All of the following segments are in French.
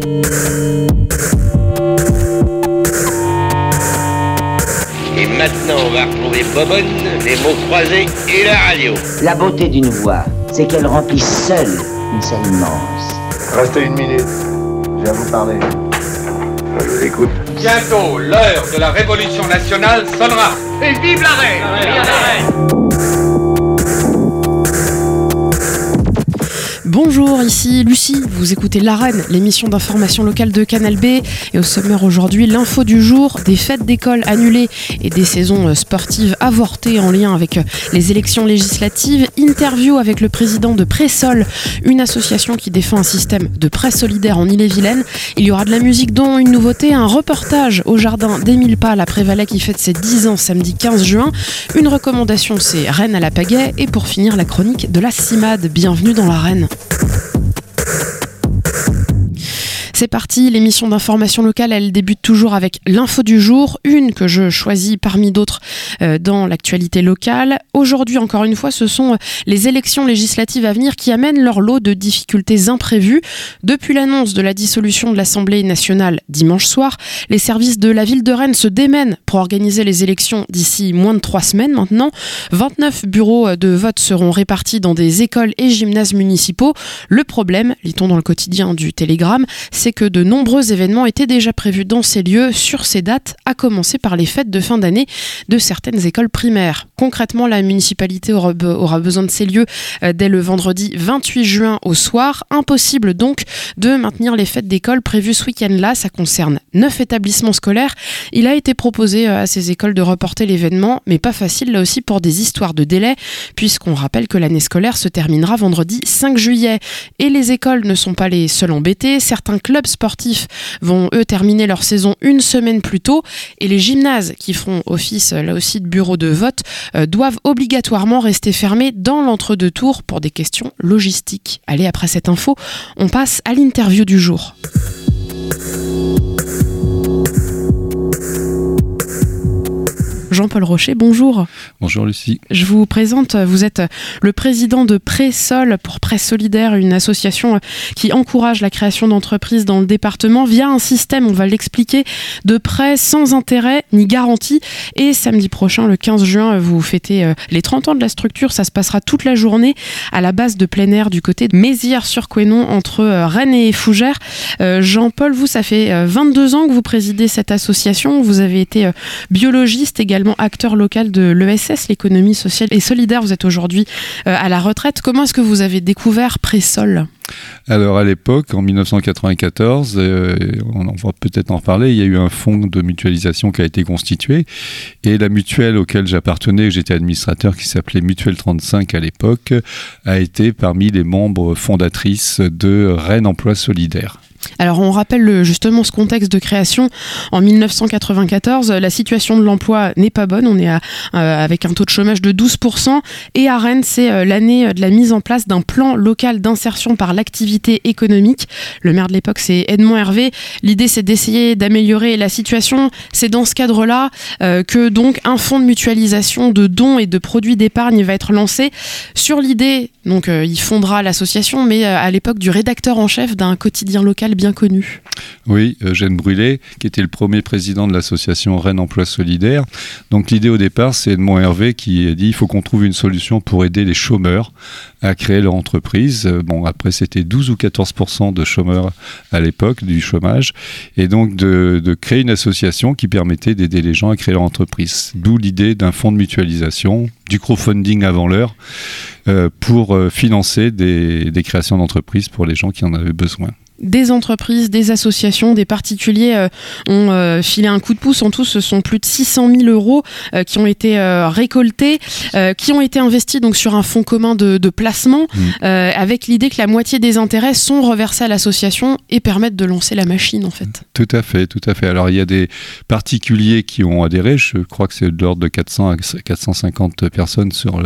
Et maintenant, on va retrouver Bobonne, les mots croisés et la radio. La beauté d'une voix, c'est qu'elle remplit seule une scène immense. Restez une minute, je viens vous parler. Je vous écoute. Bientôt, l'heure de la révolution nationale sonnera. Et vive la reine! Vive la reine! Bonjour, ici Lucie, vous écoutez l'Arène, l'émission d'information locale de Canal B. Et au sommaire aujourd'hui, l'info du jour, des fêtes d'école annulées et des saisons sportives avortées en lien avec les élections législatives. Interview avec le président de Pressol, une association qui défend un système de prêt solidaire en Ille-et-Vilaine. Il y aura de la musique dont une nouveauté, un reportage au jardin d'Émile Pal à Prévalais qui fête ses 10 ans samedi 15 juin. Une recommandation, c'est Rennes à la pagaie. Et pour finir, la chronique de la CIMAD. Bienvenue dans l'Arène. C'est parti, l'émission d'information locale, elle débute toujours avec l'info du jour, une que je choisis parmi d'autres dans l'actualité locale. Aujourd'hui, encore une fois, ce sont les élections législatives à venir qui amènent leur lot de difficultés imprévues. Depuis l'annonce de la dissolution de l'Assemblée nationale dimanche soir, les services de la ville de Rennes se démènent pour organiser les élections d'ici moins de 3 semaines maintenant. 29 bureaux de vote seront répartis dans des écoles et gymnases municipaux. Le problème, lit-on dans le quotidien du Télégramme, c'est que de nombreux événements étaient déjà prévus dans ces lieux sur ces dates, à commencer par les fêtes de fin d'année de certaines écoles primaires. Concrètement, la municipalité aura besoin de ces lieux dès le vendredi 28 juin au soir. Impossible donc de maintenir les fêtes d'école prévues ce week-end-là. Ça concerne 9 établissements scolaires. Il a été proposé à ces écoles de reporter l'événement, mais pas facile là aussi pour des histoires de délai, puisqu'on rappelle que l'année scolaire se terminera vendredi 5 juillet. Et les écoles ne sont pas les seules embêtées. Certains clubs sportifs vont eux terminer leur saison une semaine plus tôt, et les gymnases qui feront office là aussi de bureau de vote doivent obligatoirement rester fermés dans l'entre-deux tours pour des questions logistiques. Allez, après cette info, on passe à l'interview du jour. Jean-Paul Rocher, bonjour. Bonjour Lucie. Je vous présente, vous êtes le président de Pressol pour Prêt Solidaire, une association qui encourage la création d'entreprises dans le département via un système, on va l'expliquer, de prêts sans intérêt ni garantie. Et samedi prochain, le 15 juin, vous fêtez les 30 ans de la structure. Ça se passera toute la journée à la base de plein air du côté de Mézières-sur-Couesnon entre Rennes et Fougères. Jean-Paul, vous, ça fait 22 ans que vous présidez cette association. Vous avez été biologiste, également acteur local de l'ESS, l'économie sociale et solidaire. Vous êtes aujourd'hui à la retraite. Comment est-ce que vous avez découvert Pressol ? Alors à l'époque, en 1994, on va peut-être en reparler, il y a eu un fonds de mutualisation qui a été constitué, et la mutuelle auquel j'appartenais, que j'étais administrateur, qui s'appelait Mutuelle 35 à l'époque, a été parmi les membres fondatrices de Rennes Emploi Solidaire. Alors on rappelle justement ce contexte de création. En 1994, la situation de l'emploi n'est pas bonne. On est avec un taux de chômage de 12%. Et à Rennes, c'est l'année de la mise en place d'un plan local d'insertion par l'activité économique. Le maire de l'époque, c'est Edmond Hervé. L'idée, c'est d'essayer d'améliorer la situation. C'est dans ce cadre-là que donc un fonds de mutualisation de dons et de produits d'épargne va être lancé. Sur l'idée, donc il fondera l'association, mais à l'époque du rédacteur en chef d'un quotidien local bien connu. Oui, Eugène Brûlé, qui était le premier président de l'association Rennes Emploi Solidaire. Donc l'idée au départ, c'est Edmond Hervé qui a dit il faut qu'on trouve une solution pour aider les chômeurs à créer leur entreprise. Bon, après c'était 12 ou 14% de chômeurs à l'époque du chômage, et donc de créer une association qui permettait d'aider les gens à créer leur entreprise. D'où l'idée d'un fonds de mutualisation, du crowdfunding avant l'heure, pour financer des créations d'entreprises pour les gens qui en avaient besoin. Des entreprises, des associations, des particuliers ont filé un coup de pouce. En tout, ce sont plus de 600 000 euros qui ont été récoltés, qui ont été investis donc sur un fonds commun de placement, avec l'idée que la moitié des intérêts sont reversés à l'association et permettent de lancer la machine en fait. Tout à fait, tout à fait. Alors il y a des particuliers qui ont adhéré, je crois que c'est de l'ordre de 400 à 450 personnes sur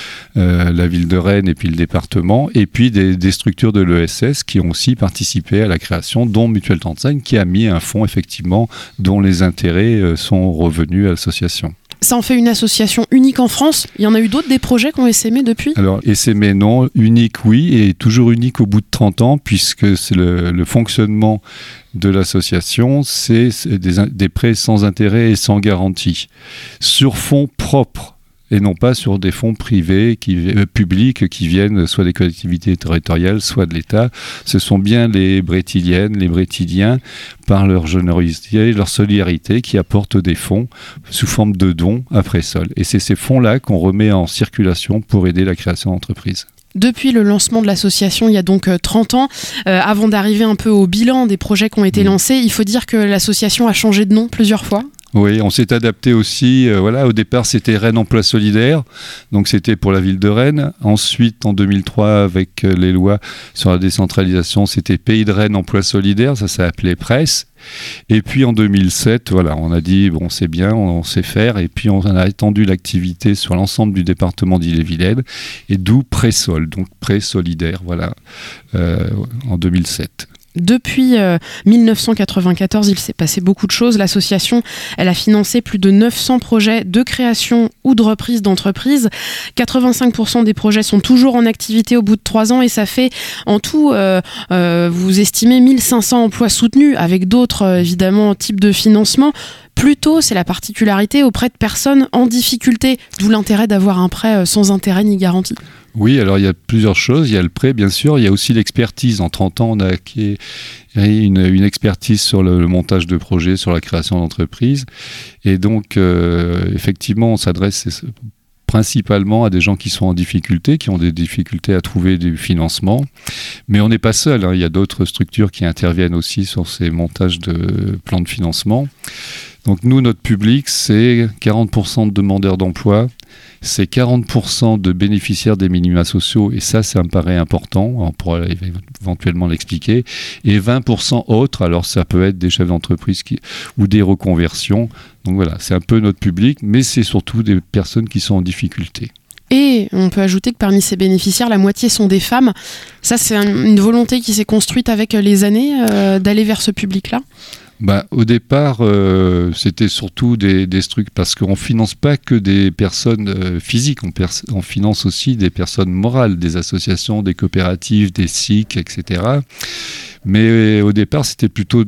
la ville de Rennes et puis le département, et puis des structures de l'ESS qui ont aussi participé à la création, dont Mutuelle 35, qui a mis un fonds effectivement dont les intérêts sont revenus à l'association. Ça en fait une association unique en France. Il y en a eu d'autres, des projets qui ont essaimé depuis ? Alors, essaimé, non. Unique, oui, et toujours unique au bout de 30 ans, puisque c'est le fonctionnement de l'association, c'est des prêts sans intérêt et sans garantie, sur fonds propres, et non pas sur des fonds privés, publics, qui viennent soit des collectivités territoriales, soit de l'État. Ce sont bien les Brétiliennes, les Brétiliens, par leur générosité, leur solidarité, qui apportent des fonds sous forme de dons à Pressol. Et c'est ces fonds-là qu'on remet en circulation pour aider la création d'entreprises. Depuis le lancement de l'association, il y a donc 30 ans, avant d'arriver un peu au bilan des projets qui ont été lancés, il faut dire que l'association a changé de nom plusieurs fois. Oui, on s'est adapté aussi. Au départ, c'était Rennes Emploi Solidaire, donc c'était pour la ville de Rennes. Ensuite, en 2003, avec les lois sur la décentralisation, c'était Pays de Rennes Emploi Solidaire, ça s'appelait Presse. Et puis en 2007, on a dit bon, c'est bien, on sait faire, et puis on a étendu l'activité sur l'ensemble du département d'Ille-et-Vilaine, et d'où Pressol, donc Prêt Solidaire, en 2007. Depuis 1994, il s'est passé beaucoup de choses. L'association, elle a financé plus de 900 projets de création ou de reprise d'entreprises. 85% des projets sont toujours en activité au bout de 3 ans et ça fait en tout, vous estimez 1500 emplois soutenus avec d'autres, évidemment, types de financement. Plutôt, c'est la particularité auprès de personnes en difficulté, d'où l'intérêt d'avoir un prêt sans intérêt ni garantie. Oui, alors il y a plusieurs choses. Il y a le prêt, bien sûr. Il y a aussi l'expertise. En 30 ans, on a acquis une expertise sur le montage de projets, sur la création d'entreprises. Et donc, effectivement, on s'adresse principalement à des gens qui sont en difficulté, qui ont des difficultés à trouver du financement. Mais on n'est pas seul. Il y a d'autres structures qui interviennent aussi sur ces montages de plans de financement. Donc nous, notre public, c'est 40% de demandeurs d'emploi, c'est 40% de bénéficiaires des minima sociaux, et ça me paraît important, on pourra éventuellement l'expliquer, et 20% autres, alors ça peut être des chefs d'entreprise ou des reconversions. Donc voilà, c'est un peu notre public, mais c'est surtout des personnes qui sont en difficulté. Et on peut ajouter que parmi ces bénéficiaires, la moitié sont des femmes. Ça, c'est une volonté qui s'est construite avec les années d'aller vers ce public-là ? Au départ, c'était surtout des trucs, parce qu'on ne finance pas que des personnes physiques, on finance aussi des personnes morales, des associations, des coopératives, des SIC, etc. Mais au départ, c'était plutôt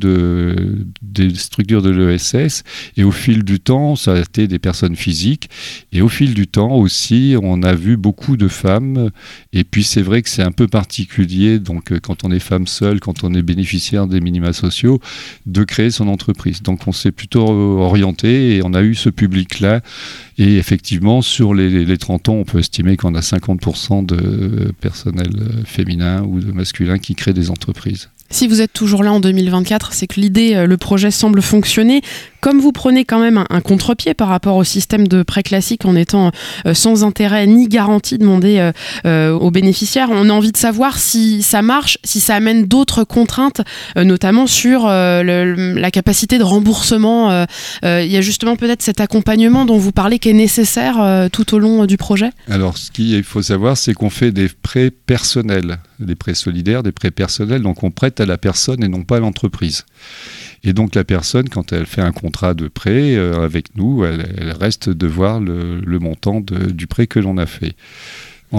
des structures de l'ESS. Et au fil du temps, ça a été des personnes physiques. Et au fil du temps aussi, on a vu beaucoup de femmes. Et puis, c'est vrai que c'est un peu particulier, donc quand on est femme seule, quand on est bénéficiaire des minima sociaux, de créer son entreprise. Donc, on s'est plutôt orienté et on a eu ce public-là. Et effectivement, sur les 30 ans, on peut estimer qu'on a 50% de personnel féminin ou de masculin qui créent des entreprises. Si vous êtes toujours là en 2024, c'est que l'idée, le projet semble fonctionner. Comme vous prenez quand même un contre-pied par rapport au système de prêt classique en étant sans intérêt ni garantie demandée aux bénéficiaires, on a envie de savoir si ça marche, si ça amène d'autres contraintes, notamment sur la capacité de remboursement. Il y a justement peut-être cet accompagnement dont vous parlez qui est nécessaire tout au long du projet. Alors, ce qu'il faut savoir, c'est qu'on fait des prêts personnels, des prêts solidaires, des prêts personnels, donc on prête à la personne et non pas à l'entreprise. Et donc la personne, quand elle fait un contrat de prêt avec nous, elle reste de voir le montant du prêt que l'on a fait. En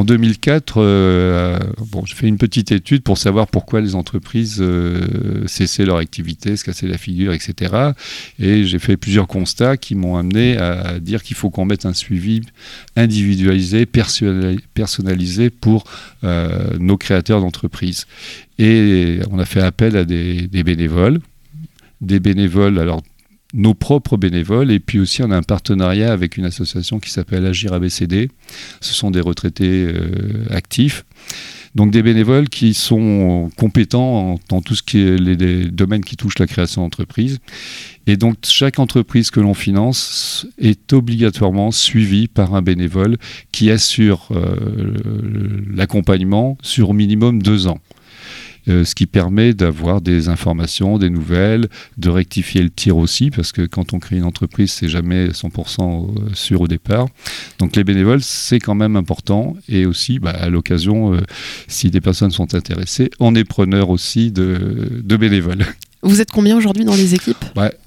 2004, j'ai fait une petite étude pour savoir pourquoi les entreprises cessaient leur activité, se cassaient la figure, etc. Et j'ai fait plusieurs constats qui m'ont amené à dire qu'il faut qu'on mette un suivi individualisé, personnalisé pour nos créateurs d'entreprises. Et on a fait appel à des bénévoles. Alors nos propres bénévoles, et puis aussi on a un partenariat avec une association qui s'appelle Agir ABCD. Ce sont des retraités actifs, donc des bénévoles qui sont compétents dans tout ce qui est les domaines qui touchent la création d'entreprise. Et donc chaque entreprise que l'on finance est obligatoirement suivie par un bénévole qui assure l'accompagnement sur au minimum 2 ans. Ce qui permet d'avoir des informations, des nouvelles, de rectifier le tir aussi, parce que quand on crée une entreprise, c'est jamais 100% sûr au départ. Donc les bénévoles, c'est quand même important. Et aussi, à l'occasion, si des personnes sont intéressées, on est preneur aussi de bénévoles. Vous êtes combien aujourd'hui dans les équipes ?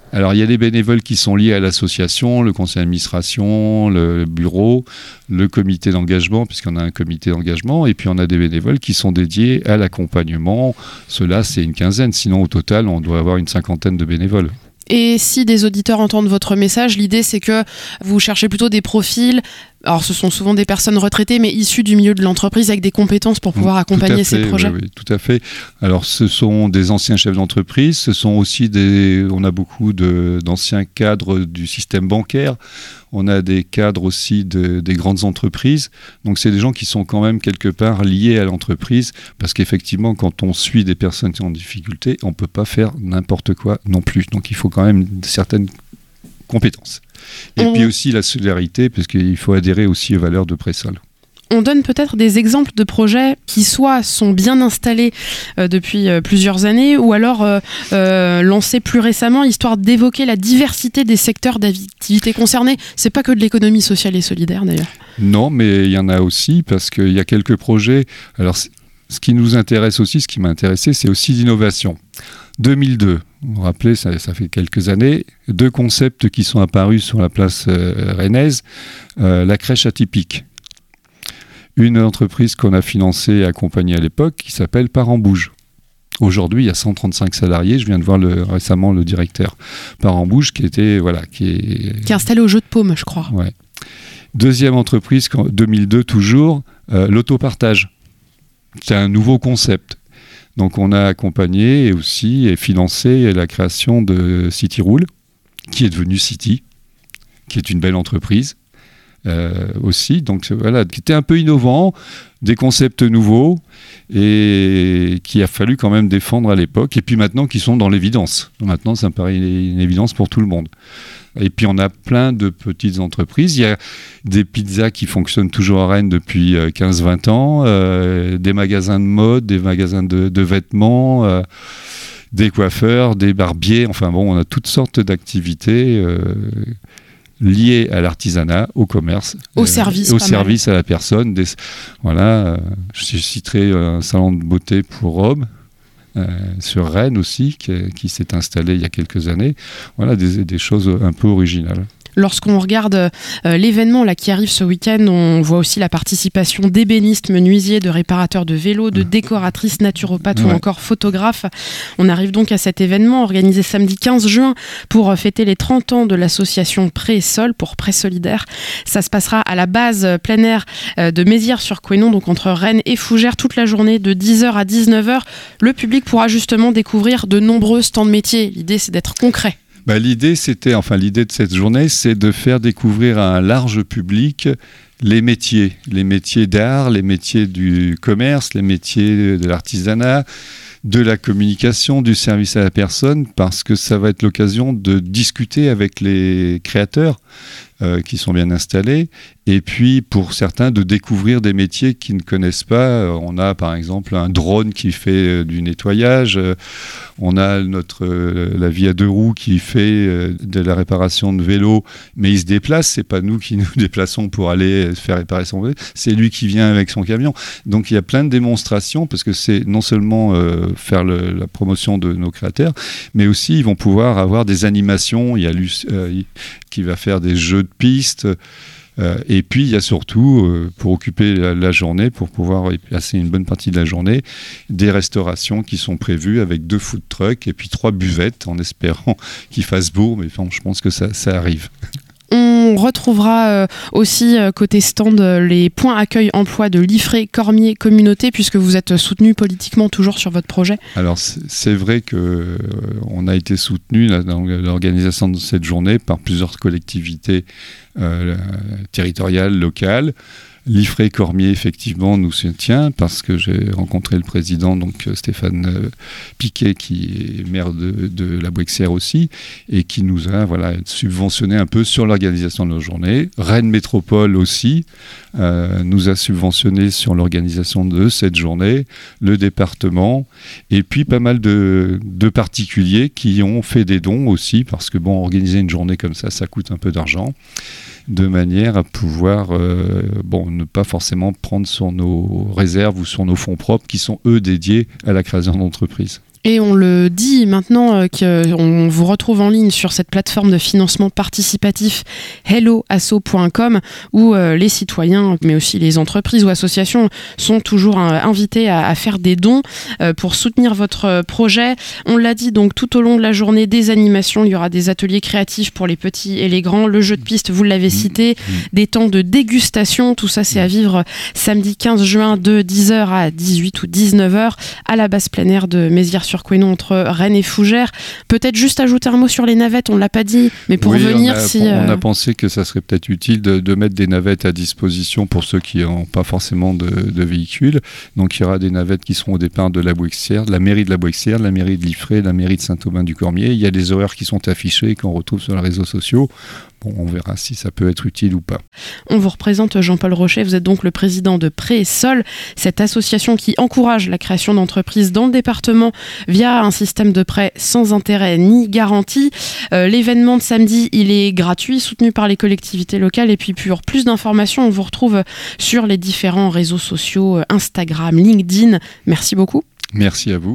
Alors, il y a des bénévoles qui sont liés à l'association, le conseil d'administration, le bureau, le comité d'engagement, puisqu'on a un comité d'engagement, et puis on a des bénévoles qui sont dédiés à l'accompagnement. Cela, c'est une quinzaine. Sinon, au total, on doit avoir une 50aine de bénévoles. Et si des auditeurs entendent votre message, l'idée c'est que vous cherchez plutôt des profils, alors ce sont souvent des personnes retraitées, mais issues du milieu de l'entreprise avec des compétences pour pouvoir accompagner ces projets. Oui, tout à fait. Alors ce sont des anciens chefs d'entreprise, ce sont aussi on a beaucoup d'anciens cadres du système bancaire, on a des cadres aussi des grandes entreprises, donc c'est des gens qui sont quand même quelque part liés à l'entreprise, parce qu'effectivement quand on suit des personnes qui sont en difficulté, on ne peut pas faire n'importe quoi non plus, donc il faut quand même certaines compétences. Et puis aussi la solidarité, parce qu'il faut adhérer aussi aux valeurs de Pressol. On donne peut-être des exemples de projets qui soit sont bien installés depuis plusieurs années ou alors lancés plus récemment, histoire d'évoquer la diversité des secteurs d'activité concernés. C'est pas que de l'économie sociale et solidaire d'ailleurs. Non, mais il y en a aussi, parce qu'il y a quelques projets. Alors, ce qui nous intéresse aussi, ce qui m'a intéressé, c'est aussi l'innovation. 2002, vous vous rappelez, ça fait quelques années, 2 concepts qui sont apparus sur la place rennaise, la crèche atypique. Une entreprise qu'on a financée et accompagnée à l'époque qui s'appelle Parents Bouge. Aujourd'hui, il y a 135 salariés. Je viens de voir récemment le directeur Parents Bouge qui est installé au Jeu de Paume, je crois. Ouais. Deuxième entreprise, 2002 toujours, l'autopartage. C'est un nouveau concept. Donc on a accompagné et aussi financé la création de Cityroule, qui est devenue City, qui est une belle entreprise. Aussi, donc voilà, qui était un peu innovant, des concepts nouveaux et qu'il a fallu quand même défendre à l'époque, et puis maintenant qui sont dans l'évidence. Maintenant, ça me paraît une évidence pour tout le monde. Et puis on a plein de petites entreprises. Il y a des pizzas qui fonctionnent toujours à Rennes depuis 15-20 ans, des magasins de mode, des magasins de vêtements, des coiffeurs, des barbiers. Enfin bon, on a toutes sortes d'activités liées à l'artisanat, au commerce, au service à la personne. Je citerai un salon de beauté pour hommes sur Rennes aussi, qui s'est installé il y a quelques années. Voilà, des choses un peu originales. Lorsqu'on regarde l'événement là, qui arrive ce week-end, on voit aussi la participation d'ébénistes, menuisiers, de réparateurs de vélos, de décoratrices, naturopathes ou encore photographes. On arrive donc à cet événement organisé samedi 15 juin pour fêter les 30 ans de l'association Pré-Sol pour Prêt Solidaire. Ça se passera à la base plein air de Mézières-sur-Couesnon, donc entre Rennes et Fougères, toute la journée de 10h à 19h. Le public pourra justement découvrir de nombreux stands de métiers. L'idée, c'est d'être concret. L'idée de cette journée, c'est de faire découvrir à un large public les métiers d'art, les métiers du commerce, les métiers de l'artisanat, de la communication, du service à la personne, parce que ça va être l'occasion de discuter avec les créateurs qui sont bien installés, et puis pour certains de découvrir des métiers qu'ils ne connaissent pas. On a par exemple un drone qui fait du nettoyage, on a la vie à 2 roues qui fait de la réparation de vélos, mais il se déplace, c'est pas nous qui nous déplaçons pour aller faire réparer son vélo, c'est lui qui vient avec son camion. Donc il y a plein de démonstrations, parce que c'est non seulement faire la promotion de nos créateurs, mais aussi ils vont pouvoir avoir des animations. Il y a qui va faire des jeux de pistes, et puis il y a surtout, pour occuper la journée, pour pouvoir y passer une bonne partie de la journée, des restaurations qui sont prévues avec 2 food trucks et puis 3 buvettes, en espérant qu'il fasse beau, mais je pense que ça arrive. On retrouvera aussi côté stand les points accueil emploi de Liffré, Cormier, Communauté, puisque vous êtes soutenu politiquement toujours sur votre projet. Alors c'est vrai qu'on a été soutenu dans l'organisation de cette journée par plusieurs collectivités territoriales, locales. Liffré Cormier, effectivement, nous soutient, parce que j'ai rencontré le président, donc Stéphane Piquet, qui est maire de la Bouexière aussi, et qui nous a subventionné un peu sur l'organisation de nos journées. Rennes Métropole aussi nous a subventionné sur l'organisation de cette journée, le département, et puis pas mal de particuliers qui ont fait des dons aussi, parce que organiser une journée comme ça coûte un peu d'argent, de manière à pouvoir ne pas forcément prendre sur nos réserves ou sur nos fonds propres qui sont eux dédiés à la création d'entreprises. Et on le dit maintenant qu'on vous retrouve en ligne sur cette plateforme de financement participatif helloasso.com où les citoyens, mais aussi les entreprises ou associations sont toujours invités à faire des dons pour soutenir votre projet. On l'a dit, donc tout au long de la journée, des animations, il y aura des ateliers créatifs pour les petits et les grands, le jeu de piste, vous l'avez cité, des temps de dégustation, tout ça c'est à vivre samedi 15 juin de 10h à 18 ou 19h à la base plein air de Mézières-sur-Couesnon entre Rennes et Fougères. Peut-être juste ajouter un mot sur les navettes, on ne l'a pas dit, mais pour venir on a pensé que ça serait peut-être utile de mettre des navettes à disposition pour ceux qui n'ont pas forcément de véhicule. Donc il y aura des navettes qui seront au départ de la Bouexière, de la mairie de la Bouexière, de la mairie de Liffré, de la mairie de Saint-Aubin-du-Cormier. Il y a des horaires qui sont affichés et qu'on retrouve sur les réseaux sociaux. Bon, on verra si ça peut être utile ou pas. On vous représente Jean-Paul Rochet, vous êtes donc le président de Prêt et Sol, cette association qui encourage la création d'entreprises dans le département via un système de prêt sans intérêt ni garantie. L'événement de samedi, il est gratuit, soutenu par les collectivités locales, et puis pour plus d'informations, on vous retrouve sur les différents réseaux sociaux, Instagram, LinkedIn. Merci beaucoup. Merci à vous.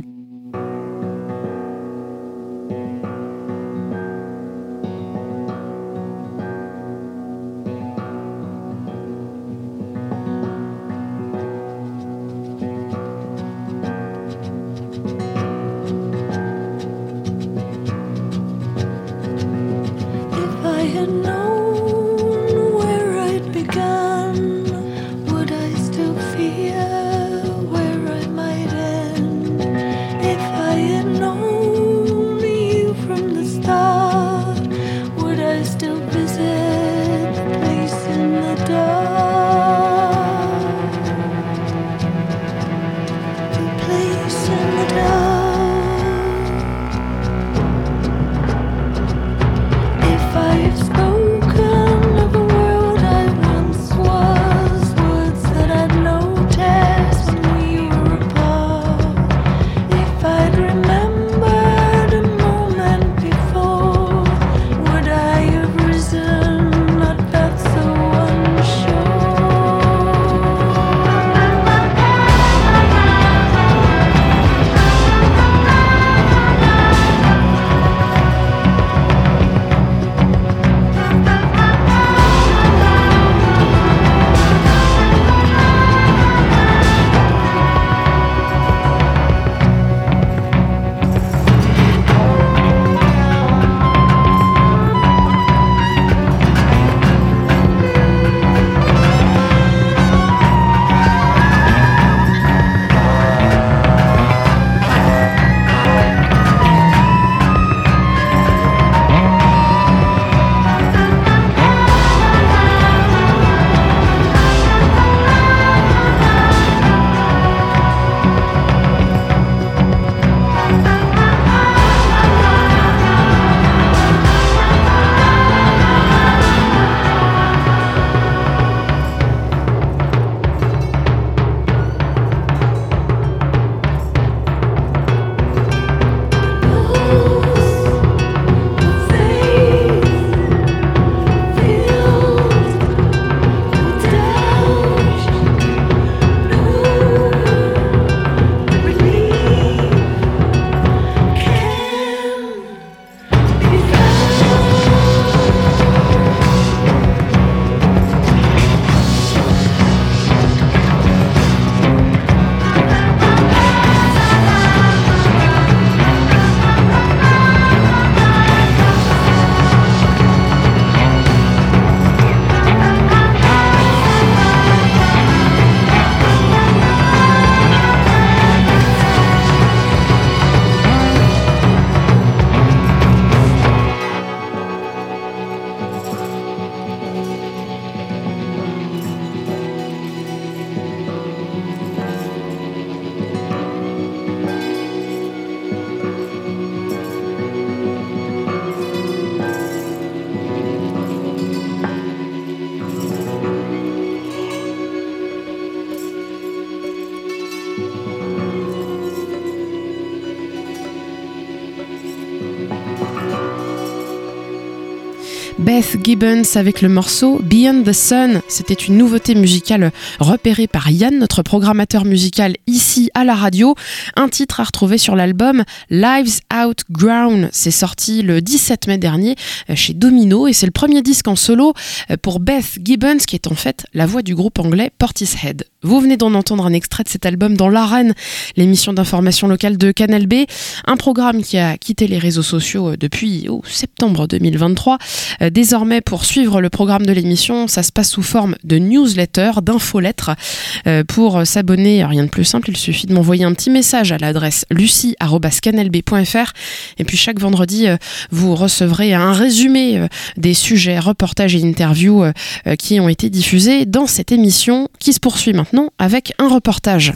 Beth Gibbons avec le morceau Beyond the Sun. C'était une nouveauté musicale repérée par Yann, notre programmateur musical ici à la radio. Un titre à retrouver sur l'album Lives Outgrown. C'est sorti le 17 mai dernier chez Domino et c'est le premier disque en solo pour Beth Gibbons qui est en fait la voix du groupe anglais Portishead. Vous venez d'en entendre un extrait de cet album dans l'Arène, l'émission d'information locale de Canal B, un programme qui a quitté les réseaux sociaux depuis septembre 2023. Désormais, pour suivre le programme de l'émission, ça se passe sous forme de newsletter, d'infolettres. Pour s'abonner, rien de plus simple, il suffit de m'envoyer un petit message à l'adresse lucie@canalb.fr et puis chaque vendredi, vous recevrez un résumé des sujets, reportages et interviews qui ont été diffusés dans cette émission qui se poursuit maintenant avec un reportage.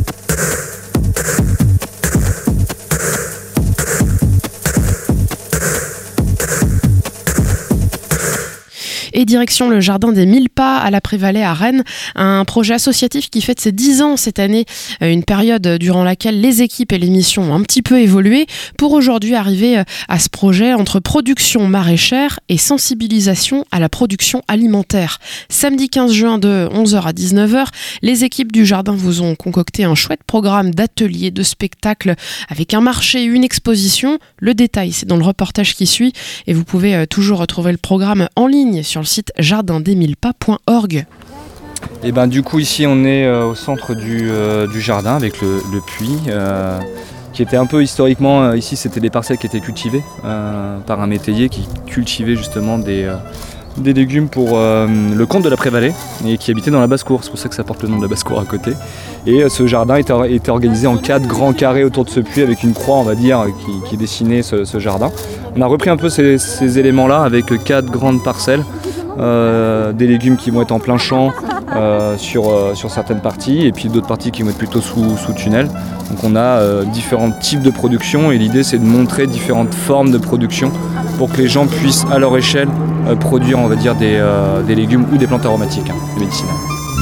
Et direction le Jardin des 1000 Pas à la Prévalée à Rennes, un projet associatif qui fête ses 10 ans cette année, une période durant laquelle les équipes et l'émission ont un petit peu évolué pour aujourd'hui arriver à ce projet entre production maraîchère et sensibilisation à la production alimentaire. Samedi 15 juin de 11h à 19h, les équipes du Jardin vous ont concocté un chouette programme d'ateliers, de spectacles avec un marché, une exposition. Le détail, c'est dans le reportage qui suit et vous pouvez toujours retrouver le programme en ligne sur le site jardindesmillepas.org. Et ben du coup ici on est au centre du jardin avec le puits qui était un peu historiquement, ici c'était des parcelles qui étaient cultivées par un métayer qui cultivait justement des légumes pour le comte de la Prévalée et qui habitait dans la basse-cour, c'est pour ça que ça porte le nom de la basse-cour à côté. Et ce jardin était organisé en 4 grands carrés autour de ce puits avec une croix, on va dire, qui dessinait ce jardin. On a repris un peu ces éléments-là avec 4 grandes parcelles, des légumes qui vont être en plein champ sur certaines parties et puis d'autres parties qui vont être plutôt sous tunnel. Donc on a différents types de production et l'idée c'est de montrer différentes formes de production pour que les gens puissent à leur échelle produire, on va dire, des légumes ou des plantes aromatiques, des médicinales.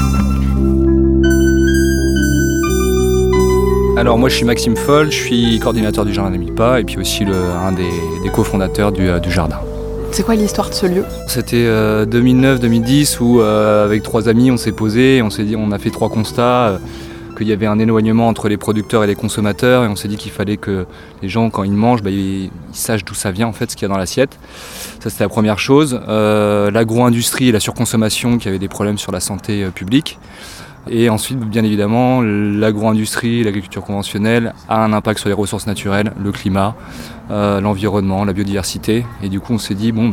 Alors moi je suis Maxime Foll, je suis coordinateur du Jardin des 1000 Pas et puis aussi un des cofondateurs du jardin. C'est quoi l'histoire de ce lieu ? C'était 2009-2010 où avec 3 amis on s'est posé, on a fait 3 constats, qu'il y avait un éloignement entre les producteurs et les consommateurs et on s'est dit qu'il fallait que les gens quand ils mangent, ils sachent d'où ça vient en fait, ce qu'il y a dans l'assiette. Ça c'était la première chose. L'agro-industrie et la surconsommation qui avaient des problèmes sur la santé publique. Et ensuite, bien évidemment, l'agro-industrie, l'agriculture conventionnelle a un impact sur les ressources naturelles, le climat, l'environnement, la biodiversité. Et du coup, on s'est dit, on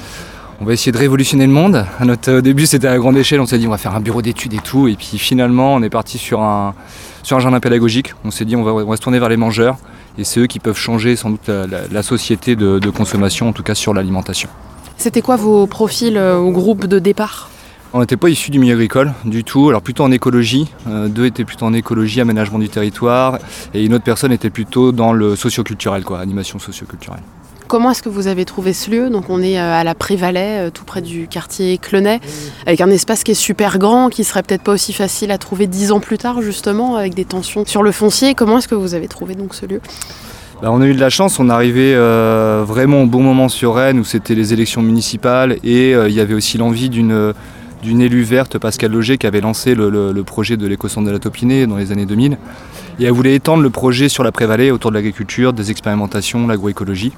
va essayer de révolutionner le monde. Au début, c'était à grande échelle, on s'est dit, on va faire un bureau d'études et tout. Et puis finalement, on est parti sur un jardin pédagogique. On s'est dit, on va se tourner vers les mangeurs. Et c'est eux qui peuvent changer sans doute la société de consommation, en tout cas sur l'alimentation. C'était quoi vos profils au groupe de départ ? On n'était pas issus du milieu agricole du tout, alors plutôt en écologie. 2 étaient plutôt en écologie, aménagement du territoire, et une autre personne était plutôt dans le socio-culturel, animation socio-culturelle. Comment est-ce que vous avez trouvé ce lieu ? Donc on est à la Prévalée, tout près du quartier Clenay, avec un espace qui est super grand, qui serait peut-être pas aussi facile à trouver 10 ans plus tard justement, avec des tensions sur le foncier. Comment est-ce que vous avez trouvé donc ce lieu ? On a eu de la chance, on est arrivé vraiment au bon moment sur Rennes où c'était les élections municipales et il y avait aussi l'envie d'une élue verte, Pascale Loger, qui avait lancé le projet de l'éco-centre de la Taupinée dans les années 2000. Et elle voulait étendre le projet sur la Prévalée autour de l'agriculture, des expérimentations, l'agroécologie.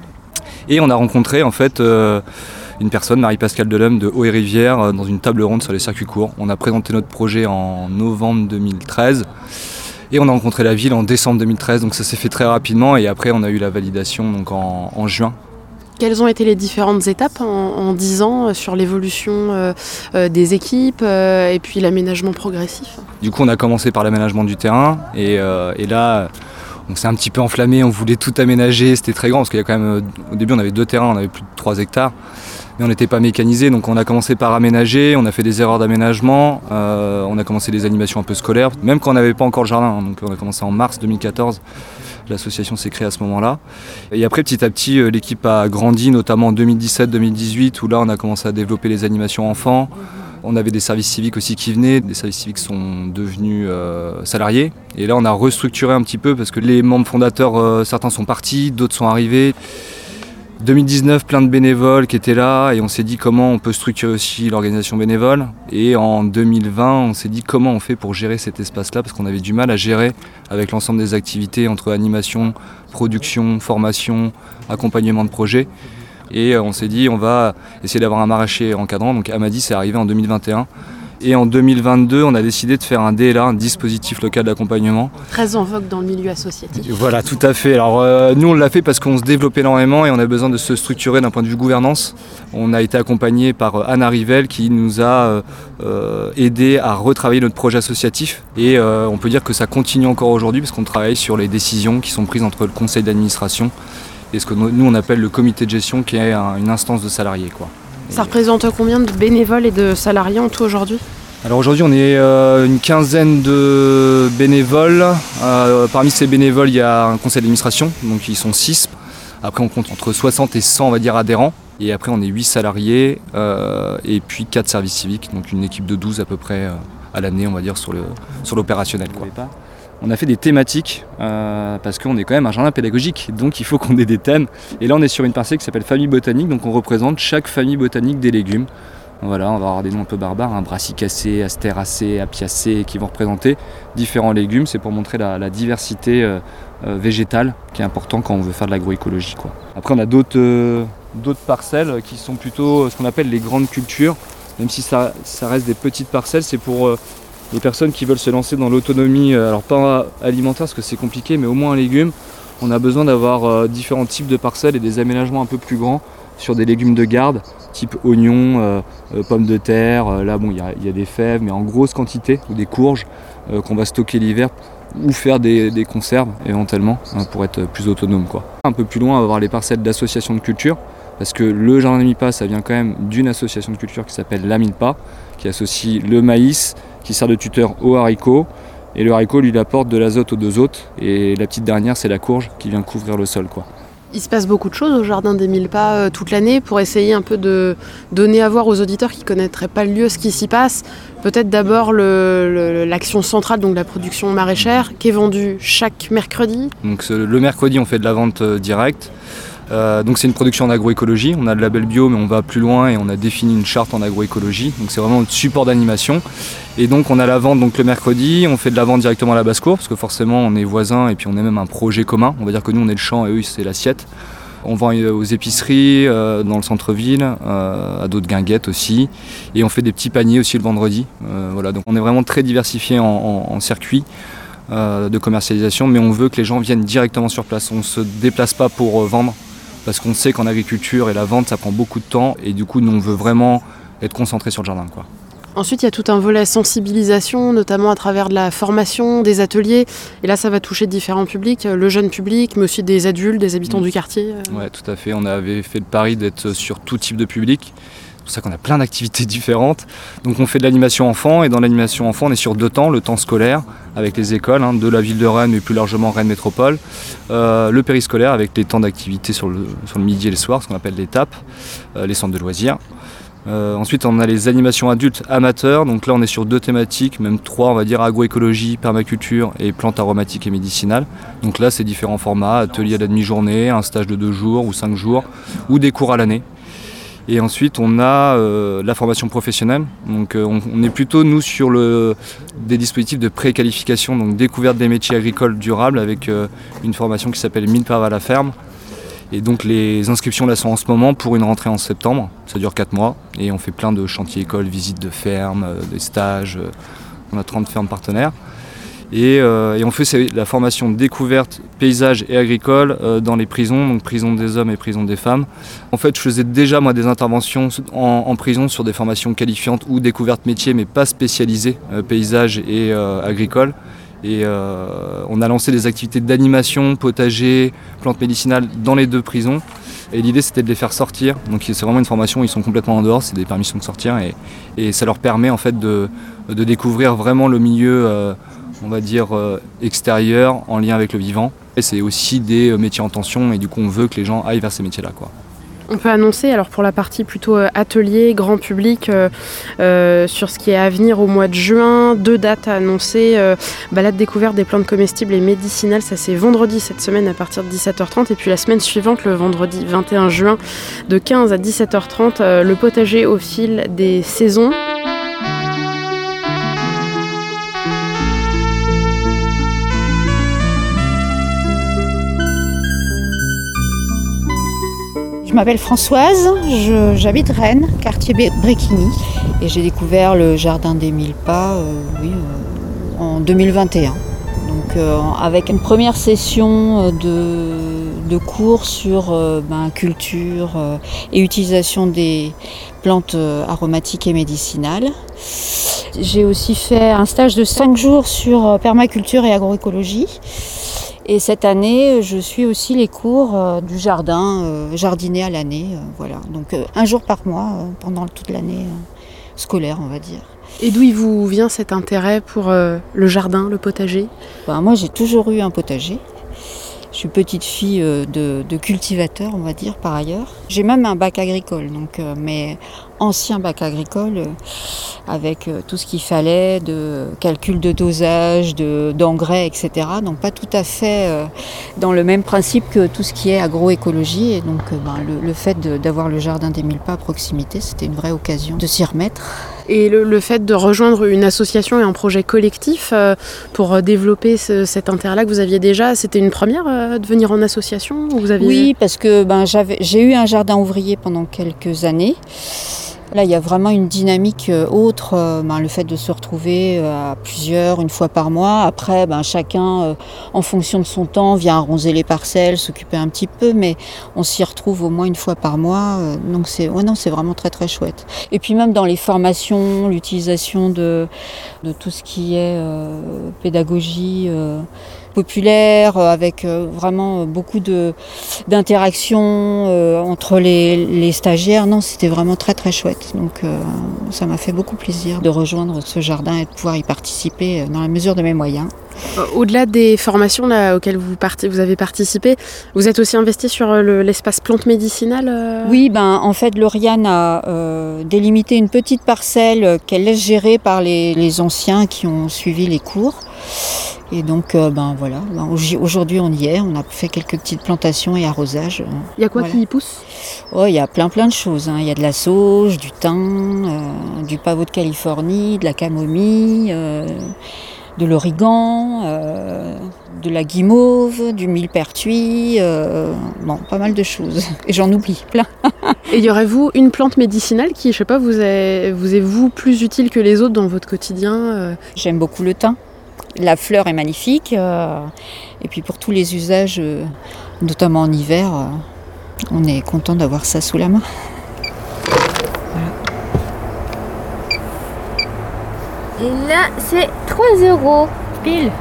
Et on a rencontré en fait une personne, Marie-Pascale Delhomme de Haut-et-Rivière, dans une table ronde sur les circuits courts. On a présenté notre projet en novembre 2013 et on a rencontré la ville en décembre 2013. Donc ça s'est fait très rapidement et après on a eu la validation donc en juin. Quelles ont été les différentes étapes en 10 ans sur l'évolution des équipes et puis l'aménagement progressif ? Du coup, on a commencé par l'aménagement du terrain et là, on s'est un petit peu enflammé, on voulait tout aménager, c'était très grand parce qu'il y a quand même, au début on avait 2 terrains, on avait plus de 3 hectares, mais on n'était pas mécanisé, donc on a commencé par aménager, on a fait des erreurs d'aménagement, on a commencé des animations un peu scolaires, même quand on n'avait pas encore le jardin, donc on a commencé en mars 2014. L'association s'est créée à ce moment-là. Et après, petit à petit, l'équipe a grandi, notamment en 2017-2018, où là, on a commencé à développer les animations enfants. On avait des services civiques aussi qui venaient. Des services civiques sont devenus salariés. Et là, on a restructuré un petit peu parce que les membres fondateurs, certains sont partis, d'autres sont arrivés. 2019, plein de bénévoles qui étaient là et on s'est dit comment on peut structurer aussi l'organisation bénévole. Et en 2020, on s'est dit comment on fait pour gérer cet espace-là parce qu'on avait du mal à gérer avec l'ensemble des activités entre animation, production, formation, accompagnement de projet. Et on s'est dit on va essayer d'avoir un maraîcher encadrant. Donc Amadi, c'est arrivé en 2021. Et en 2022, on a décidé de faire un DLA, un dispositif local d'accompagnement. Très en vogue dans le milieu associatif. Voilà, tout à fait. Alors nous, on l'a fait parce qu'on se développe énormément et on a besoin de se structurer d'un point de vue gouvernance. On a été accompagné par Anna Rivel qui nous a aidé à retravailler notre projet associatif. Et on peut dire que ça continue encore aujourd'hui parce qu'on travaille sur les décisions qui sont prises entre le conseil d'administration et ce que nous, on appelle le comité de gestion qui est une instance de salariés, quoi. Ça représente combien de bénévoles et de salariés en tout aujourd'hui ? Alors aujourd'hui on est une quinzaine de bénévoles. Parmi ces bénévoles il y a un conseil d'administration, donc ils sont 6. Après on compte entre 60 et 100 on va dire adhérents. Et après on est 8 salariés et puis 4 services civiques, donc une équipe de 12 à peu près à l'année on va dire sur l'opérationnel, quoi. On a fait des thématiques parce qu'on est quand même un jardin pédagogique, donc il faut qu'on ait des thèmes. Et là on est sur une parcelle qui s'appelle famille botanique, donc on représente chaque famille botanique des légumes. Voilà, on va avoir des noms un peu barbares, brassicacées, astéracées, apiacées, qui vont représenter différents légumes. C'est pour montrer la diversité végétale qui est important quand on veut faire de l'agroécologie, quoi. Après on a d'autres parcelles qui sont plutôt ce qu'on appelle les grandes cultures. Même si ça reste des petites parcelles, c'est pour les personnes qui veulent se lancer dans l'autonomie, alors pas alimentaire parce que c'est compliqué, mais au moins un légume. On a besoin d'avoir différents types de parcelles et des aménagements un peu plus grands sur des légumes de garde, type oignons, pommes de terre. Là, bon, il y a des fèves, mais en grosse quantité, ou des courges qu'on va stocker l'hiver ou faire des conserves éventuellement pour être plus autonome, quoi. Un peu plus loin, on va avoir les parcelles d'associations de culture. Parce que le jardin de Milpa, ça vient quand même d'une association de culture qui s'appelle la Milpa, qui associe le maïs, qui sert de tuteur au haricot. Et le haricot, lui, il apporte de l'azote aux deux hôtes. Et la petite dernière, c'est la courge qui vient couvrir le sol, quoi. Il se passe beaucoup de choses au jardin des Milpa toute l'année pour essayer un peu de donner à voir aux auditeurs qui ne connaîtraient pas le lieu ce qui s'y passe. Peut-être d'abord l'action centrale, donc la production maraîchère, qui est vendue chaque mercredi. Donc le mercredi, on fait de la vente directe. Donc c'est une production en agroécologie, on a le label bio mais on va plus loin et on a défini une charte en agroécologie, donc c'est vraiment notre support d'animation. Et donc on a la vente donc le mercredi, on fait de la vente directement à la basse-cour parce que forcément on est voisins et puis on est même un projet commun, on va dire que nous on est le champ et eux c'est l'assiette. On vend aux épiceries, dans le centre-ville, à d'autres guinguettes aussi, et on fait des petits paniers aussi le vendredi. Voilà, donc on est vraiment très diversifié en circuit de commercialisation, mais on veut que les gens viennent directement sur place, on ne se déplace pas pour vendre. Parce qu'on sait qu'en agriculture et la vente, ça prend beaucoup de temps. Et du coup, nous, on veut vraiment être concentrés sur le jardin, quoi. Ensuite, il y a tout un volet sensibilisation, notamment à travers de la formation, des ateliers. Et là, ça va toucher différents publics, le jeune public, mais aussi des adultes, des habitants du quartier. Oui, tout à fait. On avait fait le pari d'être sur tout type de public. C'est pour ça qu'on a plein d'activités différentes. Donc on fait de l'animation enfant, et dans l'animation enfant, on est sur 2 temps, le temps scolaire avec les écoles de la ville de Rennes, mais plus largement Rennes Métropole, le périscolaire avec les temps d'activité sur le midi et le soir, ce qu'on appelle les TAP, les centres de loisirs. Ensuite on a les animations adultes amateurs, donc là on est sur 2 thématiques, même 3 on va dire, agroécologie, permaculture et plantes aromatiques et médicinales. Donc là c'est différents formats, ateliers à la demi-journée, un stage de 2 jours ou 5 jours, ou des cours à l'année. Et ensuite, on a la formation professionnelle. Donc, on est plutôt, nous, sur des dispositifs de préqualification, donc découverte des métiers agricoles durables avec une formation qui s'appelle Milpa à la ferme. Et donc, les inscriptions là sont en ce moment pour une rentrée en septembre. Ça dure 4 mois. Et on fait plein de chantiers écoles, visites de fermes, des stages. On a 30 fermes partenaires. Et on fait la formation découverte, paysage et agricole dans les prisons, donc prison des hommes et prison des femmes. En fait, je faisais déjà moi des interventions en prison sur des formations qualifiantes ou découverte métier, mais pas spécialisées, paysage et agricole. Et on a lancé des activités d'animation, potager, plantes médicinales dans les 2 prisons. Et l'idée c'était de les faire sortir. Donc c'est vraiment une formation où ils sont complètement en dehors, c'est des permissions de sortir et ça leur permet en fait de découvrir vraiment le milieu on va dire extérieur en lien avec le vivant. Et c'est aussi des métiers en tension et du coup on veut que les gens aillent vers ces métiers-là, quoi. On peut annoncer, alors pour la partie plutôt atelier, grand public, sur ce qui est à venir au mois de juin, 2 dates à annoncer. Balade découverte des plantes comestibles et médicinales, ça c'est vendredi cette semaine à partir de 17h30. Et puis la semaine suivante, le vendredi 21 juin, de 15 à 17h30, le potager au fil des saisons. Je m'appelle Françoise, j'habite Rennes, quartier Bréquigny, et j'ai découvert le jardin des 1000 pas en 2021. Donc, avec une première session de cours sur culture et utilisation des plantes aromatiques et médicinales. J'ai aussi fait un stage de 5 jours sur permaculture et agroécologie. Et cette année, je suis aussi les cours du jardin, jardiner à l'année. Voilà. Donc 1 jour par mois pendant toute l'année scolaire, on va dire. Et d'où il vous vient cet intérêt pour le jardin, le potager ? Moi, j'ai toujours eu un potager. Je suis petite fille de cultivateur, on va dire, par ailleurs. J'ai même un bac agricole, donc mais ancien bac agricole, avec tout ce qu'il fallait, de calcul de dosage, d'engrais, etc. Donc pas tout à fait dans le même principe que tout ce qui est agroécologie. Et donc le fait d'avoir le jardin des 1000 pas à proximité, c'était une vraie occasion de s'y remettre. Et le fait de rejoindre une association et un projet collectif pour développer cet intérêt-là que vous aviez déjà, c'était une première de venir en association ou vous aviez... Oui, parce que j'ai eu un jardin ouvrier pendant quelques années. Là, il y a vraiment une dynamique autre, le fait de se retrouver à plusieurs, une fois par mois. Après, chacun, en fonction de son temps, vient arroser les parcelles, s'occuper un petit peu, mais on s'y retrouve au moins une fois par mois. Donc c'est vraiment très très chouette. Et puis même dans les formations, l'utilisation de tout ce qui est pédagogie populaire, avec vraiment beaucoup d'interactions entre les stagiaires. Non, c'était vraiment très très chouette. Donc ça m'a fait beaucoup plaisir de rejoindre ce jardin et de pouvoir y participer dans la mesure de mes moyens. Au-delà des formations là, auxquelles vous avez participé, vous êtes aussi investi sur l'espace plantes médicinales Oui, en fait, Lauriane a délimité une petite parcelle qu'elle laisse gérer par les anciens qui ont suivi les cours. Et donc, aujourd'hui on y est, on a fait quelques petites plantations et arrosages. Il y a quoi qui y pousse ? Il y a plein de choses. Il y a de la sauge, du thym, du pavot de Californie, de la camomille, de l'origan, de la guimauve, du millepertuis, pas mal de choses. Et j'en oublie plein. Et y aurait-vous une plante médicinale qui, je sais pas, vous est plus utile que les autres dans votre quotidien J'aime beaucoup le thym. La fleur est magnifique. Et puis pour tous les usages, notamment en hiver, on est content d'avoir ça sous la main. Et là, c'est 3 € pile.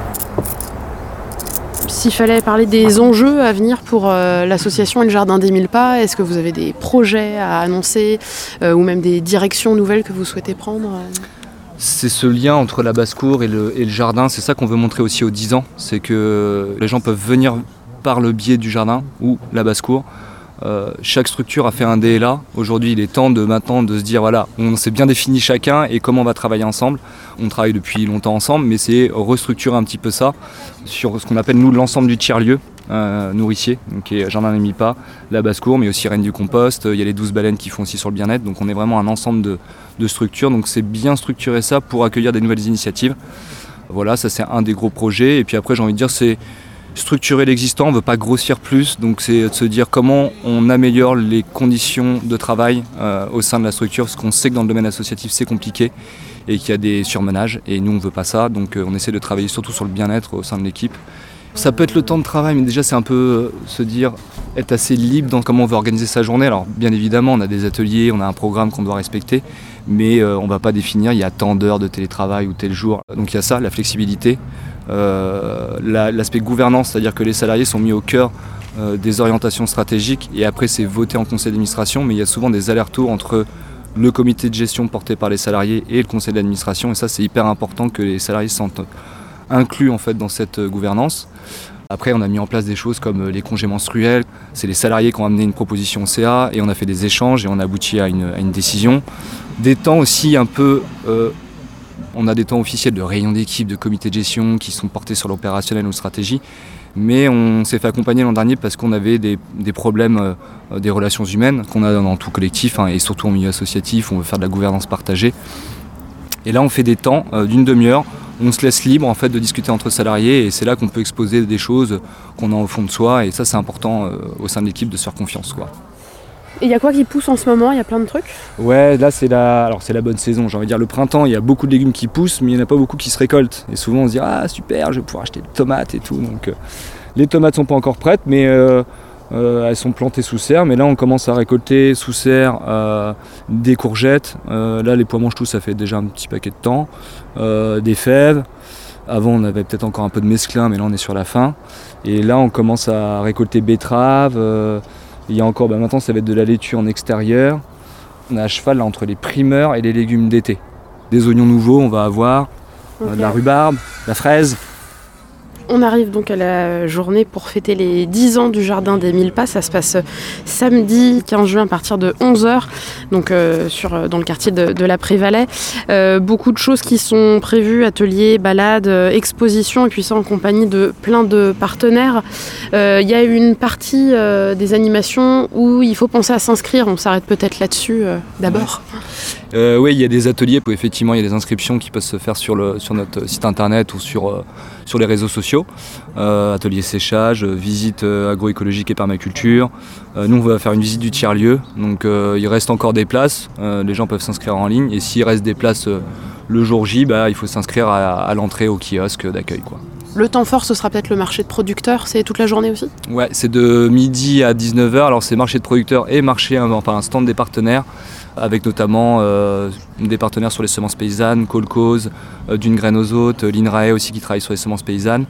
S'il fallait parler des enjeux à venir pour l'association et le jardin des 1000 pas, est-ce que vous avez des projets à annoncer ou même des directions nouvelles que vous souhaitez prendre C'est ce lien entre la basse-cour et le jardin, c'est ça qu'on veut montrer aussi aux 10 ans, c'est que les gens peuvent venir par le biais du jardin ou la basse-cour. Chaque structure a fait un DLA. Aujourd'hui, il est temps maintenant de se dire voilà, on s'est bien défini chacun et comment on va travailler ensemble. On travaille depuis longtemps ensemble, mais c'est restructurer un petit peu ça sur ce qu'on appelle nous l'ensemble du tiers-lieu nourricier, donc qui est Jardin des 1000 pas, la basse-cour, mais aussi Rennes du compost. Il y a les 12 baleines qui font aussi sur le bien-être. Donc on est vraiment un ensemble de structures. Donc c'est bien structurer ça pour accueillir des nouvelles initiatives. Voilà, ça c'est un des gros projets. Et puis après, j'ai envie de dire, c'est structurer l'existant, on ne veut pas grossir plus, donc c'est de se dire comment on améliore les conditions de travail au sein de la structure, parce qu'on sait que dans le domaine associatif c'est compliqué et qu'il y a des surmenages, et nous on ne veut pas ça, donc on essaie de travailler surtout sur le bien-être au sein de l'équipe. Ça peut être le temps de travail, mais déjà c'est un peu se dire, être assez libre dans comment on veut organiser sa journée. Alors bien évidemment on a des ateliers, on a un programme qu'on doit respecter, mais on ne va pas définir il y a tant d'heures de télétravail ou tel jour. Donc il y a ça, la flexibilité. L'aspect gouvernance, c'est-à-dire que les salariés sont mis au cœur des orientations stratégiques et après c'est voté en conseil d'administration, mais il y a souvent des allers-retours entre le comité de gestion porté par les salariés et le conseil d'administration, et ça c'est hyper important que les salariés se sentent inclus en fait dans cette gouvernance. Après, on a mis en place des choses comme les congés menstruels. C'est les salariés qui ont amené une proposition au CA et on a fait des échanges et on a abouti à une décision. Des temps aussi un peu... on a des temps officiels de réunion d'équipe, de comité de gestion qui sont portés sur l'opérationnel ou stratégie. Mais on s'est fait accompagner l'an dernier parce qu'on avait des problèmes des relations humaines qu'on a dans tout collectif et surtout en milieu associatif, on veut faire de la gouvernance partagée. Et là, on fait des temps d'une demi-heure. On se laisse libre en fait de discuter entre salariés et c'est là qu'on peut exposer des choses qu'on a au fond de soi et ça c'est important au sein de l'équipe de se faire confiance quoi. Et il y a quoi qui pousse en ce moment? Il y a plein de trucs? Ouais, là c'est la bonne saison, j'ai envie de dire le printemps, il y a beaucoup de légumes qui poussent mais il n'y en a pas beaucoup qui se récoltent. Et souvent on se dit ah super, je vais pouvoir acheter des tomates et tout. Donc les tomates sont pas encore prêtes mais elles sont plantées sous serre, mais là on commence à récolter sous serre des courgettes. Là les pois mange-tout ça fait déjà un petit paquet de temps. Des fèves. Avant on avait peut-être encore un peu de mesclun, mais là on est sur la fin. Et là on commence à récolter betteraves. Il y a encore, maintenant ça va être de la laitue en extérieur. On est à cheval là, entre les primeurs et les légumes d'été. Des oignons nouveaux on va avoir, de la rhubarbe, de la fraise. On arrive donc à la journée pour fêter les 10 ans du Jardin des Mille Pas. Ça se passe samedi 15 juin à partir de 11h, donc dans le quartier de la Prévalais. Beaucoup de choses qui sont prévues, ateliers, balades, expositions, et puis ça en compagnie de plein de partenaires. Il y a une partie des animations où il faut penser à s'inscrire. On s'arrête peut-être là-dessus d'abord. Oui, il y a des ateliers, effectivement il y a des inscriptions qui peuvent se faire sur notre site internet ou sur les réseaux sociaux. Atelier séchage, visite agroécologique et permaculture. Nous on va faire une visite du tiers-lieu, donc il reste encore des places, les gens peuvent s'inscrire en ligne et s'il reste des places le jour J, il faut s'inscrire à l'entrée au kiosque d'accueil quoi. Le temps fort, ce sera peut-être le marché de producteurs, c'est toute la journée aussi? Ouais, c'est de midi à 19h, alors c'est marché de producteurs et un stand des partenaires, avec notamment des partenaires sur les semences paysannes, Colcause, d'une graine aux autres, l'INRAE aussi qui travaille sur les semences paysannes,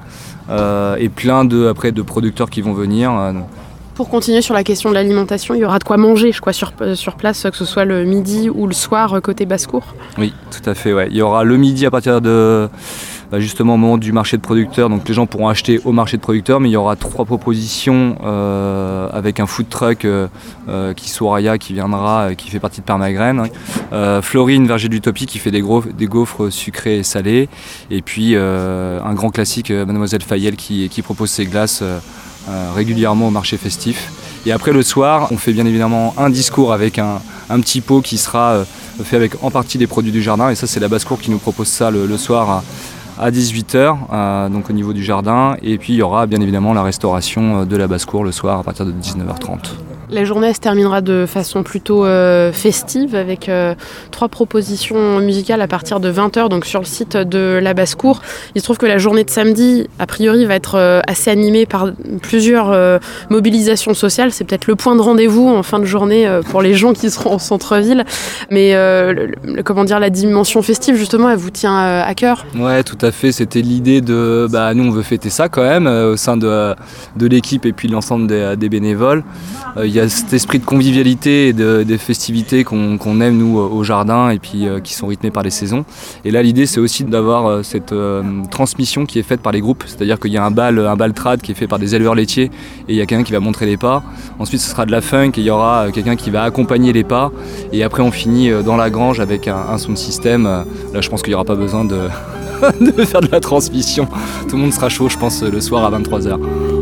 et plein de producteurs qui vont venir. Pour continuer sur la question de l'alimentation, il y aura de quoi manger, je crois, sur place, que ce soit le midi ou le soir côté basse-cour. Oui, tout à fait. Ouais. Il y aura le midi à partir de justement au moment du marché de producteurs, donc les gens pourront acheter au marché de producteurs, mais il y aura 3 propositions avec un food truck qui Souraya qui viendra, qui fait partie de Permagraine, Florine Verger d'Utopie qui fait des gaufres sucrés et salés, et puis un grand classique Mademoiselle Fayel qui propose ses glaces régulièrement au marché festif. Et après le soir, on fait bien évidemment un discours avec un petit pot qui sera fait avec en partie des produits du jardin, et ça c'est la basse-cour qui nous propose ça le soir à 18h, donc au niveau du jardin, et puis il y aura bien évidemment la restauration de la basse-cour le soir à partir de 19h30. La journée se terminera de façon plutôt festive avec 3 propositions musicales à partir de 20h, donc sur le site de la basse-cour. Il se trouve que la journée de samedi, a priori, va être assez animée par plusieurs mobilisations sociales. C'est peut-être le point de rendez-vous en fin de journée pour les gens qui seront au centre-ville. Mais la dimension festive, justement, elle vous tient à cœur? Ouais, tout à fait. C'était l'idée de... nous, on veut fêter ça quand même, au sein de l'équipe et puis l'ensemble des bénévoles. Il y a cet esprit de convivialité et des festivités qu'on aime nous au jardin et puis qui sont rythmées par les saisons. Et là l'idée c'est aussi d'avoir cette transmission qui est faite par les groupes, c'est-à-dire qu'il y a un bal trad qui est fait par des éleveurs laitiers et il y a quelqu'un qui va montrer les pas. Ensuite ce sera de la funk et il y aura quelqu'un qui va accompagner les pas. Et après on finit dans la grange avec un sound system. Là je pense qu'il n'y aura pas besoin de faire de la transmission. Tout le monde sera chaud je pense le soir à 23h.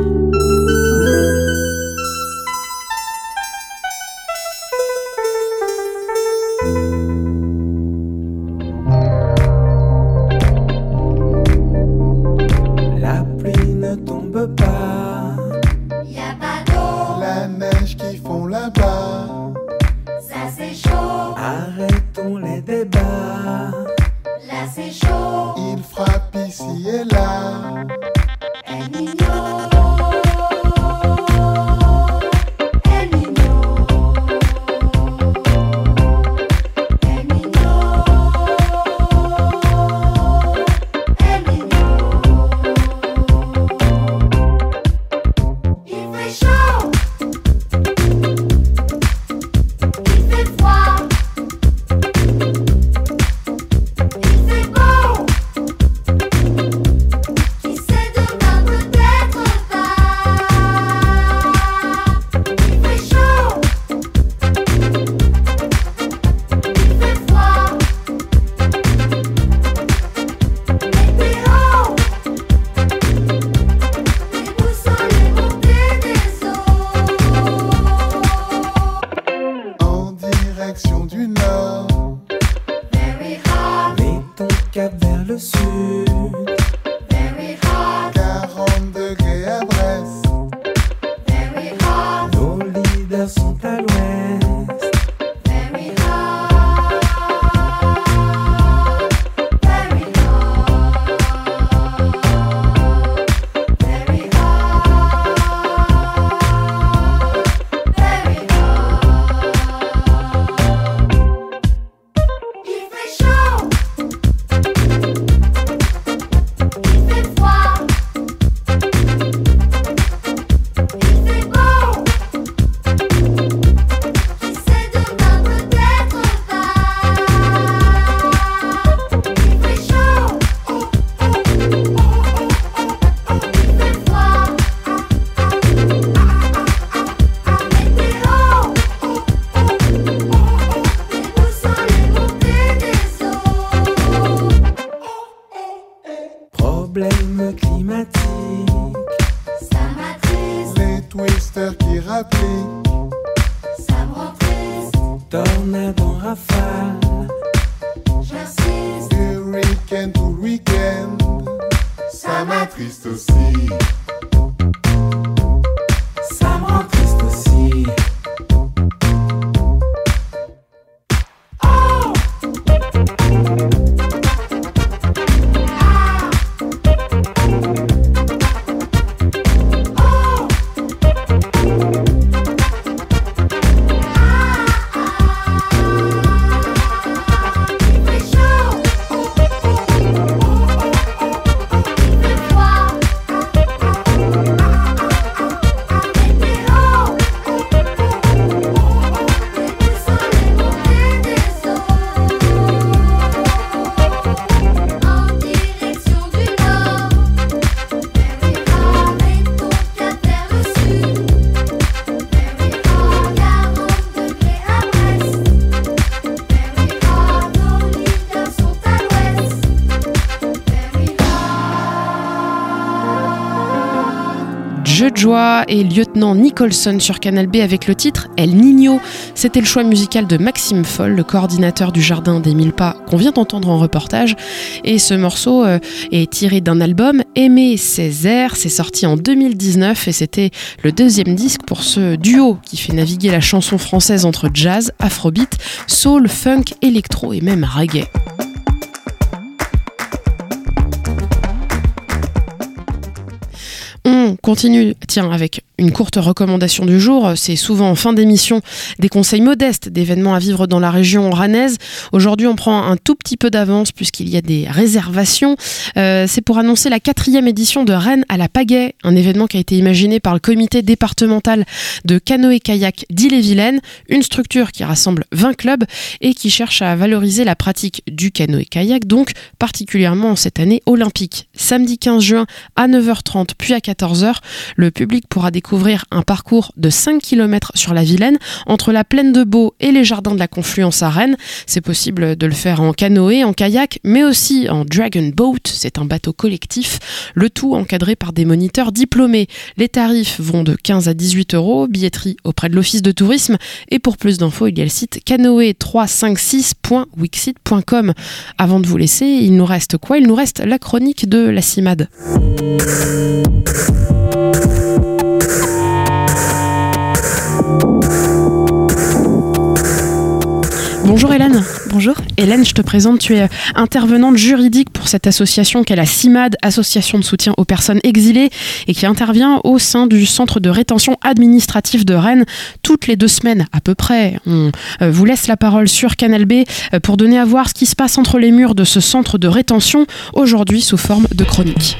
Arrêtons les débats. Là c'est chaud. Il frappe ici et là. El Niño. leaders sont à l'ouest. Problème climatique, ça m'attriste. Les twisters qui rappliquent, ça me rend triste. Tornade en rafale, j'insiste. Du week-end tout week-end, ça m'attriste aussi. Ça me rend triste aussi. Jeu de joie et lieutenant Nicholson sur Canal B avec le titre El Niño. C'était le choix musical de Maxime Foll, le coordinateur du Jardin des 1000 Pas qu'on vient d'entendre en reportage. Et ce morceau est tiré d'un album, Aimé Césaire. C'est sorti en 2019 et c'était le deuxième disque pour ce duo qui fait naviguer la chanson française entre jazz, afrobeat, soul, funk, électro et même reggae. On continue, avec une courte recommandation du jour. C'est souvent en fin d'émission des conseils modestes d'événements à vivre dans la région oranaise. Aujourd'hui, on prend un tout petit peu d'avance puisqu'il y a des réservations. C'est pour annoncer la 4e édition de Rennes à la Pagaie, un événement qui a été imaginé par le comité départemental de canoë-kayak d'Ille-et-Vilaine, une structure qui rassemble 20 clubs et qui cherche à valoriser la pratique du canoë-kayak, donc particulièrement en cette année olympique. Samedi 15 juin à 9h30 puis à 14h, le public pourra découvrir un parcours de 5 km sur la Vilaine entre la plaine de Beau et les jardins de la Confluence à Rennes. C'est possible de le faire en canoë, en kayak, mais aussi en Dragon Boat, c'est un bateau collectif, le tout encadré par des moniteurs diplômés. Les tarifs vont de 15 à 18 €, billetterie auprès de l'Office de tourisme, et pour plus d'infos, il y a le site canoë356.wixit.com. Avant de vous laisser, il nous reste quoi ? Il nous reste la chronique de la CIMAD. Bonjour Hélène. Bonjour. Hélène, je te présente, tu es intervenante juridique pour cette association qu'est la CIMAD, Association de soutien aux personnes exilées, et qui intervient au sein du centre de rétention administrative de Rennes toutes les 2 semaines à peu près. On vous laisse la parole sur Canal B pour donner à voir ce qui se passe entre les murs de ce centre de rétention, aujourd'hui sous forme de chronique.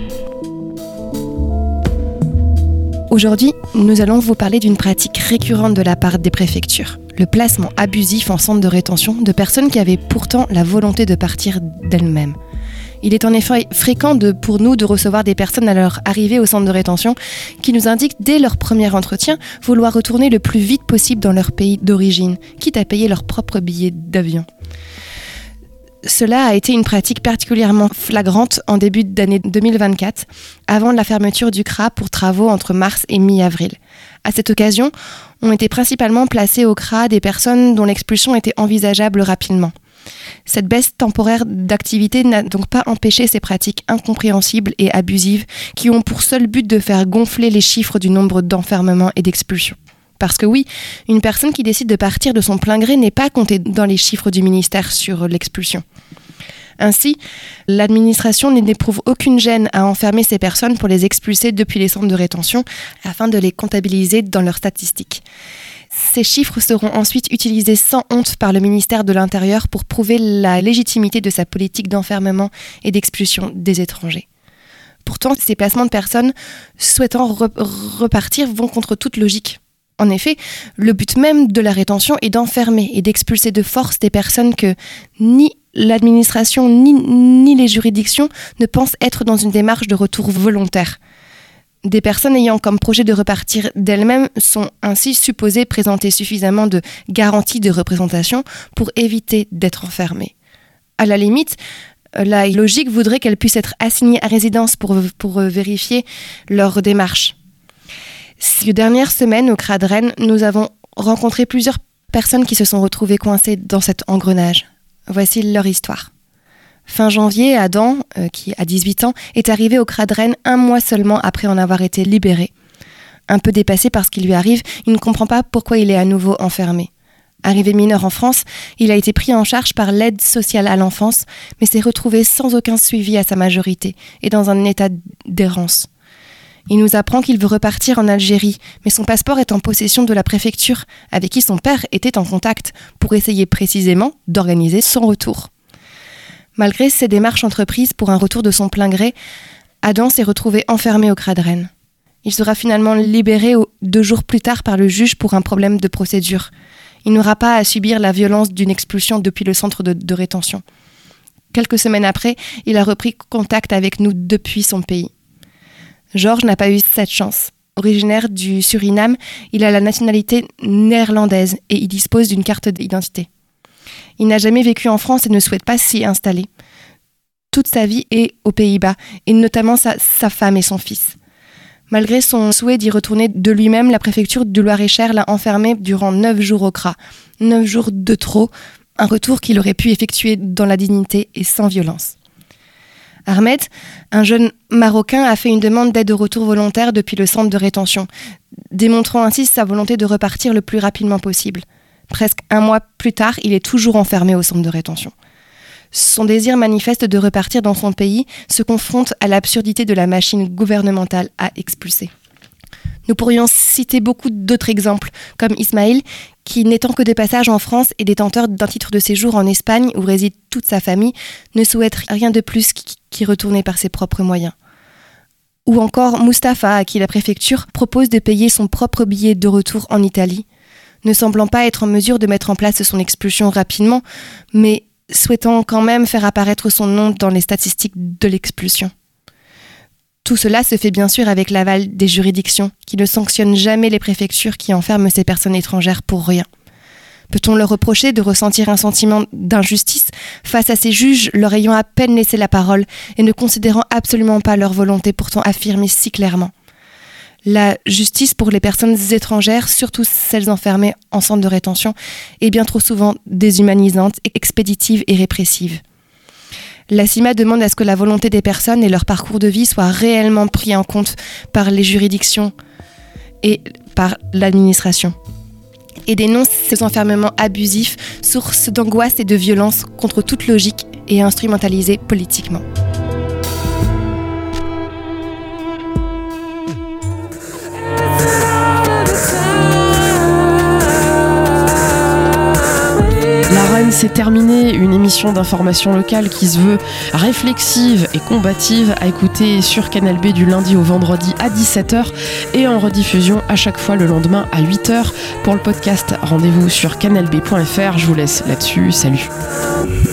Aujourd'hui, nous allons vous parler d'une pratique récurrente de la part des préfectures, le placement abusif en centre de rétention de personnes qui avaient pourtant la volonté de partir d'elles-mêmes. Il est en effet fréquent pour nous de recevoir des personnes à leur arrivée au centre de rétention qui nous indiquent dès leur premier entretien vouloir retourner le plus vite possible dans leur pays d'origine, quitte à payer leur propre billet d'avion. Cela a été une pratique particulièrement flagrante en début d'année 2024, avant la fermeture du CRA pour travaux entre mars et mi-avril. À cette occasion, ont été principalement placées au CRA des personnes dont l'expulsion était envisageable rapidement. Cette baisse temporaire d'activité n'a donc pas empêché ces pratiques incompréhensibles et abusives qui ont pour seul but de faire gonfler les chiffres du nombre d'enfermements et d'expulsions. Parce que oui, une personne qui décide de partir de son plein gré n'est pas comptée dans les chiffres du ministère sur l'expulsion. Ainsi, l'administration n'éprouve aucune gêne à enfermer ces personnes pour les expulser depuis les centres de rétention afin de les comptabiliser dans leurs statistiques. Ces chiffres seront ensuite utilisés sans honte par le ministère de l'Intérieur pour prouver la légitimité de sa politique d'enfermement et d'expulsion des étrangers. Pourtant, ces placements de personnes souhaitant repartir vont contre toute logique. En effet, le but même de la rétention est d'enfermer et d'expulser de force des personnes que ni l'administration ni les juridictions ne pensent être dans une démarche de retour volontaire. Des personnes ayant comme projet de repartir d'elles-mêmes sont ainsi supposées présenter suffisamment de garanties de représentation pour éviter d'être enfermées. À la limite, la logique voudrait qu'elles puissent être assignées à résidence pour vérifier leur démarche. Ces dernières semaines, au CRA de Rennes, nous avons rencontré plusieurs personnes qui se sont retrouvées coincées dans cet engrenage. Voici leur histoire. Fin janvier, Adam, qui a 18 ans, est arrivé au CRA de Rennes 1 mois seulement après en avoir été libéré. Un peu dépassé par ce qui lui arrive, il ne comprend pas pourquoi il est à nouveau enfermé. Arrivé mineur en France, il a été pris en charge par l'aide sociale à l'enfance, mais s'est retrouvé sans aucun suivi à sa majorité et dans un état d'errance. Il nous apprend qu'il veut repartir en Algérie, mais son passeport est en possession de la préfecture, avec qui son père était en contact, pour essayer précisément d'organiser son retour. Malgré ses démarches entreprises pour un retour de son plein gré, Adam s'est retrouvé enfermé au CRA de Rennes. Il sera finalement libéré 2 jours plus tard par le juge pour un problème de procédure. Il n'aura pas à subir la violence d'une expulsion depuis le centre de rétention. Quelques semaines après, il a repris contact avec nous depuis son pays. Georges n'a pas eu cette chance. Originaire du Suriname, il a la nationalité néerlandaise et il dispose d'une carte d'identité. Il n'a jamais vécu en France et ne souhaite pas s'y installer. Toute sa vie est aux Pays-Bas, et notamment sa femme et son fils. Malgré son souhait d'y retourner de lui-même, la préfecture du Loir-et-Cher l'a enfermé durant 9 jours au CRA. 9 jours de trop, un retour qu'il aurait pu effectuer dans la dignité et sans violence. Ahmed, un jeune Marocain, a fait une demande d'aide au retour volontaire depuis le centre de rétention, démontrant ainsi sa volonté de repartir le plus rapidement possible. Presque 1 mois plus tard, il est toujours enfermé au centre de rétention. Son désir manifeste de repartir dans son pays se confronte à l'absurdité de la machine gouvernementale à expulser. Nous pourrions citer beaucoup d'autres exemples, comme Ismaël, qui, n'étant que de passage en France et détenteur d'un titre de séjour en Espagne où réside toute sa famille, ne souhaite rien de plus qu'y retourner par ses propres moyens. Ou encore Mustapha, à qui la préfecture propose de payer son propre billet de retour en Italie, ne semblant pas être en mesure de mettre en place son expulsion rapidement, mais souhaitant quand même faire apparaître son nom dans les statistiques de l'expulsion. Tout cela se fait bien sûr avec l'aval des juridictions, qui ne sanctionnent jamais les préfectures qui enferment ces personnes étrangères pour rien. Peut-on leur reprocher de ressentir un sentiment d'injustice face à ces juges leur ayant à peine laissé la parole et ne considérant absolument pas leur volonté pourtant affirmée si clairement ? La justice pour les personnes étrangères, surtout celles enfermées en centre de rétention, est bien trop souvent déshumanisante, expéditive et répressive. La CIMA demande à ce que la volonté des personnes et leur parcours de vie soient réellement pris en compte par les juridictions et par l'administration. Et dénonce ces enfermements abusifs, source d'angoisse et de violence contre toute logique et instrumentalisés politiquement. C'est terminé, une émission d'information locale qui se veut réflexive et combative, à écouter sur Canal B du lundi au vendredi à 17h et en rediffusion à chaque fois le lendemain à 8h. Pour le podcast, rendez-vous sur canalb.fr. Je vous laisse là-dessus, salut.